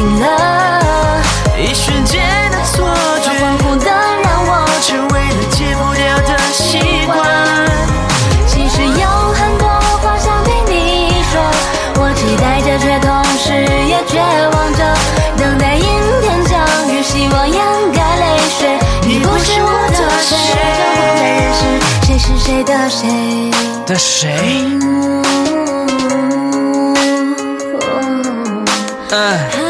了， 一瞬间的错觉， 恍惚的让我成为了戒不掉的习惯。 其实有很多话想对你说，我期待着，却同时也绝望着，等待阴天相遇，希望掩盖泪水。你不是我的谁，让我再认识谁是谁的谁的谁？